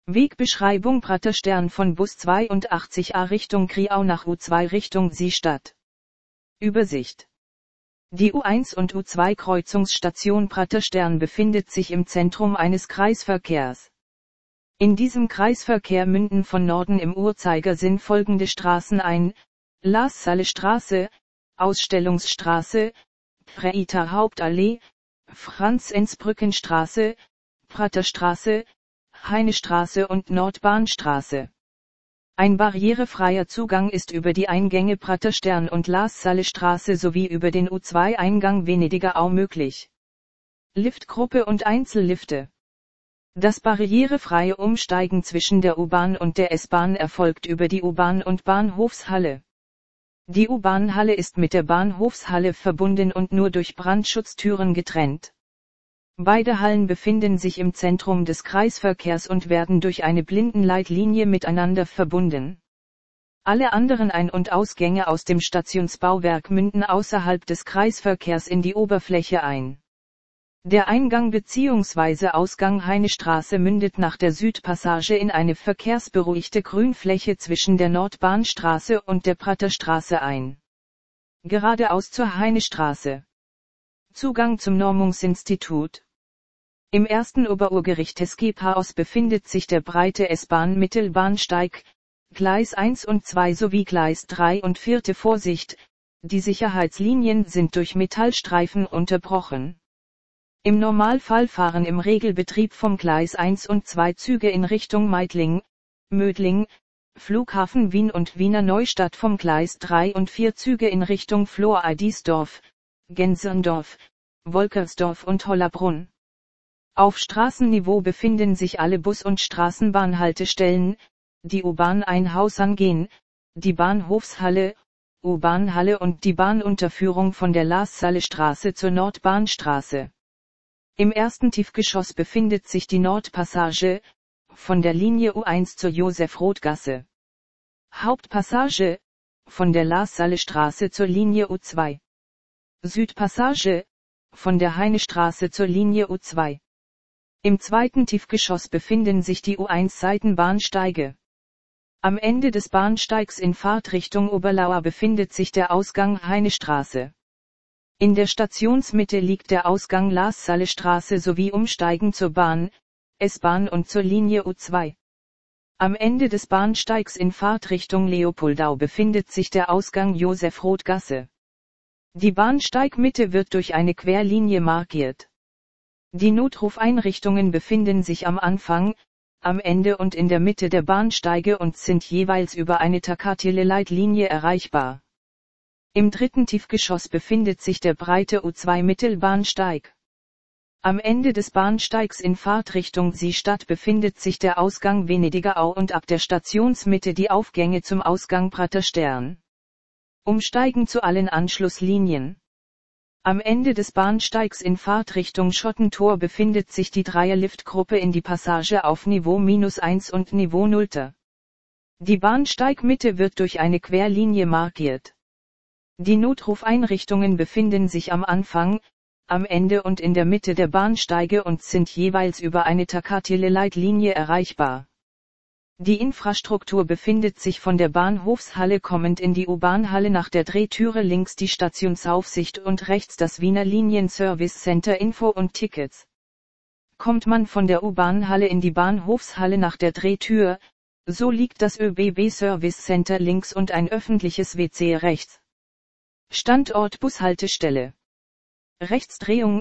Wegbeschreibung: Praterstern von Bus 82a Richtung Kriau nach U2 Richtung Seestadt. Übersicht. Die U1 und U2 Kreuzungsstation Praterstern befindet sich im Zentrum eines Kreisverkehrs. In diesem Kreisverkehr münden von Norden im Uhrzeigersinn folgende Straßen ein: Lars-Salle-Straße, Ausstellungsstraße, Prater Hauptallee, Franz-Enz-Brückenstraße, Praterstraße, Heinestraße und Nordbahnstraße. Ein barrierefreier Zugang ist über die Eingänge Praterstern und Lars-Salle-Straße sowie über den U2-Eingang Venedigerau möglich. Liftgruppe und Einzellifte. Das barrierefreie Umsteigen zwischen der U-Bahn und der S-Bahn erfolgt über die U-Bahn und Bahnhofshalle. Die U-Bahn-Halle ist mit der Bahnhofshalle verbunden und nur durch Brandschutztüren getrennt. Beide Hallen befinden sich im Zentrum des Kreisverkehrs und werden durch eine Blindenleitlinie miteinander verbunden. Alle anderen Ein- und Ausgänge aus dem Stationsbauwerk münden außerhalb des Kreisverkehrs in die Oberfläche ein. Der Eingang bzw. Ausgang Heinestraße mündet nach der Südpassage in eine verkehrsberuhigte Grünfläche zwischen der Nordbahnstraße und der Praterstraße ein. Geradeaus zur Heinestraße. Zugang zum Normungsinstitut. Im ersten Oberuhrgericht des Gepaos befindet sich der breite S-Bahn-Mittelbahnsteig, Gleis 1 und 2 sowie Gleis 3 und 4. Vorsicht, die Sicherheitslinien sind durch Metallstreifen unterbrochen. Im Normalfall fahren im Regelbetrieb vom Gleis 1 und 2 Züge in Richtung Meidling, Mödling, Flughafen Wien und Wiener Neustadt, vom Gleis 3 und 4 Züge in Richtung Flohr-Eidisdorf, Genserndorf, Wolkersdorf und Hollabrunn. Auf Straßenniveau befinden sich alle Bus- und Straßenbahnhaltestellen, die U-Bahn Einhaus angehen, die Bahnhofshalle, U-Bahn-Halle und die Bahnunterführung von der Lars-Salle-Straße zur Nordbahnstraße. Im ersten Tiefgeschoss befindet sich die Nordpassage, von der Linie U1 zur Josef-Roth-Gasse. Hauptpassage, von der Lars-Salle-Straße zur Linie U2. Südpassage, von der Heinestraße zur Linie U2. Im zweiten Tiefgeschoss befinden sich die U1-Seitenbahnsteige. Am Ende des Bahnsteigs in Fahrtrichtung Oberlauer befindet sich der Ausgang Heinestraße. In der Stationsmitte liegt der Ausgang Lars-Salle-Straße sowie Umsteigen zur Bahn, S-Bahn und zur Linie U2. Am Ende des Bahnsteigs in Fahrtrichtung Leopoldau befindet sich der Ausgang Josef-Roth-Gasse. Die Bahnsteigmitte wird durch eine Querlinie markiert. Die Notrufeinrichtungen befinden sich am Anfang, am Ende und in der Mitte der Bahnsteige und sind jeweils über eine Takatile-Leitlinie erreichbar. Im dritten Tiefgeschoss befindet sich der breite U2-Mittelbahnsteig. Am Ende des Bahnsteigs in Fahrtrichtung Seestadt befindet sich der Ausgang Venedigerau und ab der Stationsmitte die Aufgänge zum Ausgang Praterstern. Umsteigen zu allen Anschlusslinien. Am Ende des Bahnsteigs in Fahrtrichtung Schottentor befindet sich die Dreierliftgruppe in die Passage auf Niveau -1 und Niveau 0. Die Bahnsteigmitte wird durch eine Querlinie markiert. Die Notrufeinrichtungen befinden sich am Anfang, am Ende und in der Mitte der Bahnsteige und sind jeweils über eine Takatile-Leitlinie erreichbar. Die Infrastruktur befindet sich von der Bahnhofshalle kommend in die U-Bahn-Halle nach der Drehtüre links die Stationsaufsicht und rechts das Wiener Linien-Service Center Info und Tickets. Kommt man von der U-Bahn-Halle in die Bahnhofshalle nach der Drehtür, so liegt das ÖBB Service Center links und ein öffentliches WC rechts. Standort Bushaltestelle. Rechtsdrehung,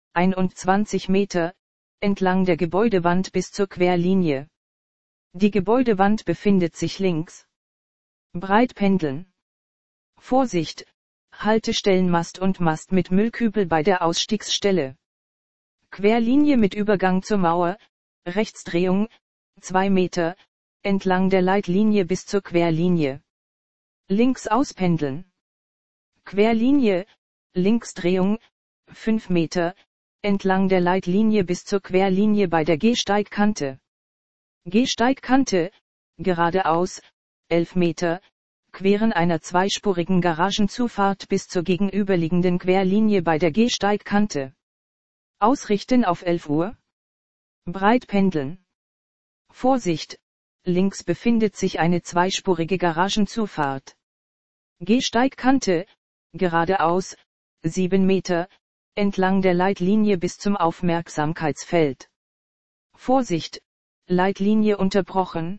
21 Meter, entlang der Gebäudewand bis zur Querlinie. Die Gebäudewand befindet sich links. Breitpendeln. Vorsicht, Haltestellenmast und Mast mit Müllkübel bei der Ausstiegsstelle. Querlinie mit Übergang zur Mauer, Rechtsdrehung, 2 Meter, entlang der Leitlinie bis zur Querlinie. Links auspendeln. Querlinie, Linksdrehung, 5 Meter, entlang der Leitlinie bis zur Querlinie bei der Gehsteigkante. Gehsteigkante, geradeaus, 11 Meter, queren einer zweispurigen Garagenzufahrt bis zur gegenüberliegenden Querlinie bei der Gehsteigkante. Ausrichten auf 11 Uhr. Breitpendeln. Vorsicht! Links befindet sich eine zweispurige Garagenzufahrt. Gehsteigkante, geradeaus, 7 Meter, entlang der Leitlinie bis zum Aufmerksamkeitsfeld. Vorsicht! Leitlinie unterbrochen.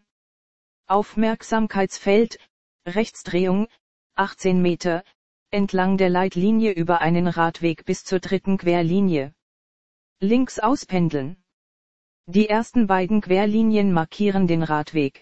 Aufmerksamkeitsfeld, Rechtsdrehung, 18 Meter, entlang der Leitlinie über einen Radweg bis zur dritten Querlinie. Links auspendeln. Die ersten beiden Querlinien markieren den Radweg.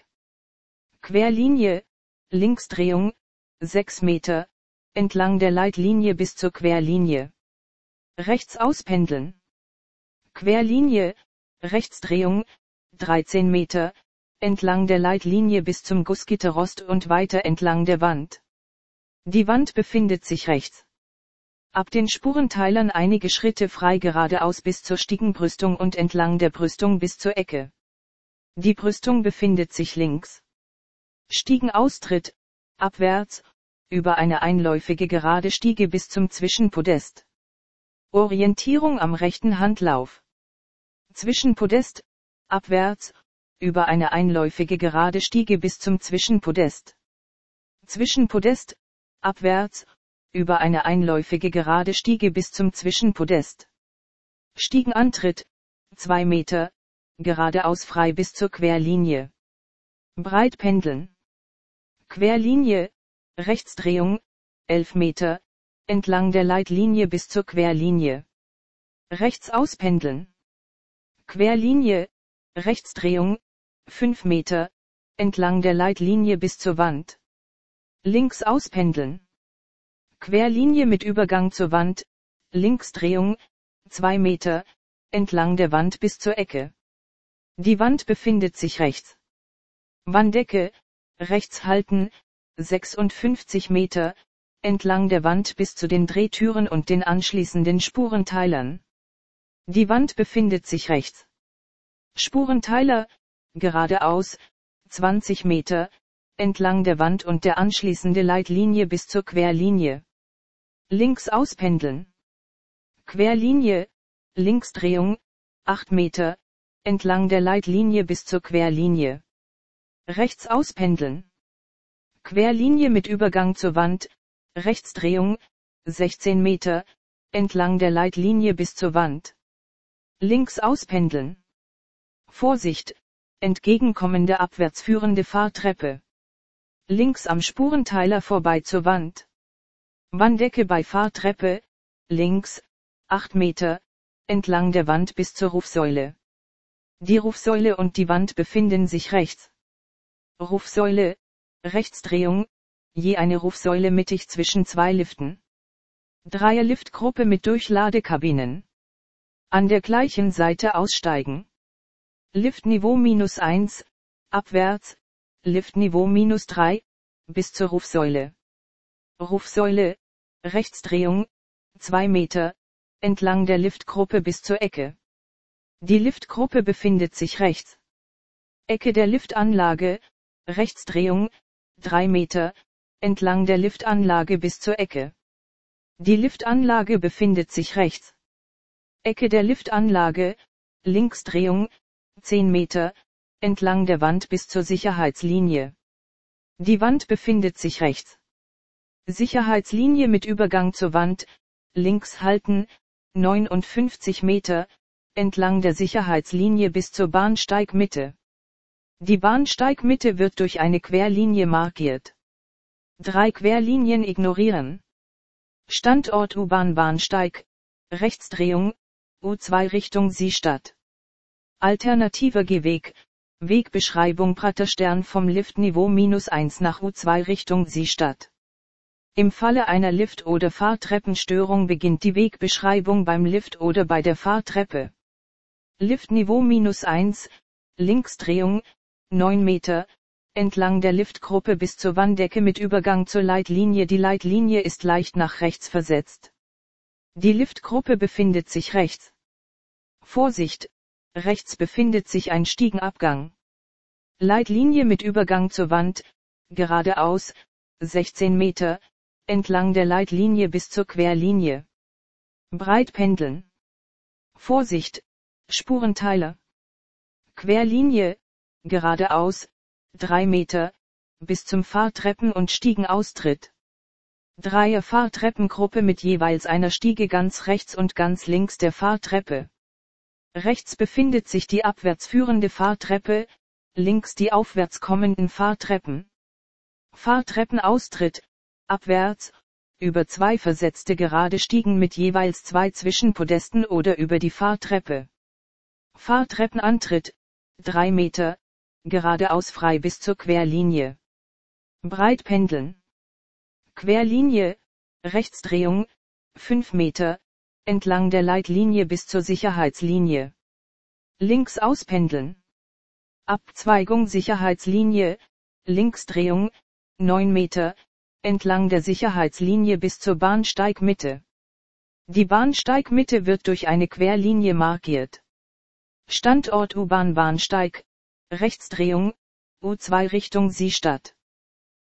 Querlinie, Linksdrehung, 6 Meter, entlang der Leitlinie bis zur Querlinie. Rechts auspendeln. Querlinie, Rechtsdrehung, 13 Meter, entlang der Leitlinie bis zum Gussgitterrost und weiter entlang der Wand. Die Wand befindet sich rechts. Ab den Spurenteilern einige Schritte frei geradeaus bis zur Stiegenbrüstung und entlang der Brüstung bis zur Ecke. Die Brüstung befindet sich links. Stiegenaustritt, abwärts, über eine einläufige gerade Stiege bis zum Zwischenpodest. Orientierung am rechten Handlauf. Zwischenpodest, abwärts, über eine einläufige gerade Stiege bis zum Zwischenpodest. Zwischenpodest, abwärts, über eine einläufige gerade Stiege bis zum Zwischenpodest. Stiegenantritt, 2 Meter, geradeaus frei bis zur Querlinie. Breit pendeln. Querlinie, Rechtsdrehung, 11 Meter, entlang der Leitlinie bis zur Querlinie. Rechts auspendeln. Querlinie, Rechtsdrehung, 5 Meter, entlang der Leitlinie bis zur Wand. Links auspendeln. Querlinie mit Übergang zur Wand, Linksdrehung, 2 Meter, entlang der Wand bis zur Ecke. Die Wand befindet sich rechts. Wanddecke, rechts halten, 56 Meter, entlang der Wand bis zu den Drehtüren und den anschließenden Spurenteilern. Die Wand befindet sich rechts. Spurenteiler, geradeaus, 20 Meter, entlang der Wand und der anschließende Leitlinie bis zur Querlinie. Links auspendeln. Querlinie, Linksdrehung, 8 Meter, entlang der Leitlinie bis zur Querlinie. Rechts auspendeln. Querlinie mit Übergang zur Wand, Rechtsdrehung, 16 Meter, entlang der Leitlinie bis zur Wand. Links auspendeln. Vorsicht! Entgegenkommende abwärts führende Fahrtreppe. Links am Spurenteiler vorbei zur Wand. Wanddecke bei Fahrtreppe, links, 8 Meter, entlang der Wand bis zur Rufsäule. Die Rufsäule und die Wand befinden sich rechts. Rufsäule, Rechtsdrehung, je eine Rufsäule mittig zwischen zwei Liften. Dreierliftgruppe mit Durchladekabinen. An der gleichen Seite aussteigen. Liftniveau -1, abwärts, Liftniveau -3, bis zur Rufsäule. Rufsäule, Rechtsdrehung, 2 Meter, entlang der Liftgruppe bis zur Ecke. Die Liftgruppe befindet sich rechts. Ecke der Liftanlage, Rechtsdrehung, 3 Meter, entlang der Liftanlage bis zur Ecke. Die Liftanlage befindet sich rechts. Ecke der Liftanlage, Linksdrehung, 10 Meter, entlang der Wand bis zur Sicherheitslinie. Die Wand befindet sich rechts. Sicherheitslinie mit Übergang zur Wand, links halten, 59 Meter, entlang der Sicherheitslinie bis zur Bahnsteigmitte. Die Bahnsteigmitte wird durch eine Querlinie markiert. 3 Querlinien ignorieren. Standort U-Bahn-Bahnsteig, Rechtsdrehung, U2 Richtung Seestadt. Alternativer Gehweg, Wegbeschreibung Praterstern vom Liftniveau -1 nach U2 Richtung Seestadt. Im Falle einer Lift- oder Fahrtreppenstörung beginnt die Wegbeschreibung beim Lift oder bei der Fahrtreppe. Liftniveau -1, Linksdrehung, 9 Meter, entlang der Liftgruppe bis zur Wanddecke mit Übergang zur Leitlinie. Die Leitlinie ist leicht nach rechts versetzt. Die Liftgruppe befindet sich rechts. Vorsicht! Rechts befindet sich ein Stiegenabgang. Leitlinie mit Übergang zur Wand, geradeaus, 16 Meter, entlang der Leitlinie bis zur Querlinie. Breit pendeln. Vorsicht! Spurenteiler. Querlinie, geradeaus, 3 Meter, bis zum Fahrtreppen- und Stiegenaustritt. Dreier-Fahrtreppengruppe mit jeweils einer Stiege ganz rechts und ganz links der Fahrtreppe. Rechts befindet sich die abwärts führende Fahrtreppe, links die aufwärts kommenden Fahrtreppen. Fahrtreppenaustritt, abwärts, über 2 versetzte gerade Stiegen mit jeweils 2 Zwischenpodesten oder über die Fahrtreppe. Fahrtreppenantritt, 3 Meter, geradeaus frei bis zur Querlinie. Breitpendeln. Querlinie, Rechtsdrehung, 5 Meter, entlang der Leitlinie bis zur Sicherheitslinie. Links auspendeln. Abzweigung Sicherheitslinie, Linksdrehung, 9 Meter, entlang der Sicherheitslinie bis zur Bahnsteigmitte. Die Bahnsteigmitte wird durch eine Querlinie markiert. Standort U-Bahn Bahnsteig, Rechtsdrehung, U2 Richtung Siestadt.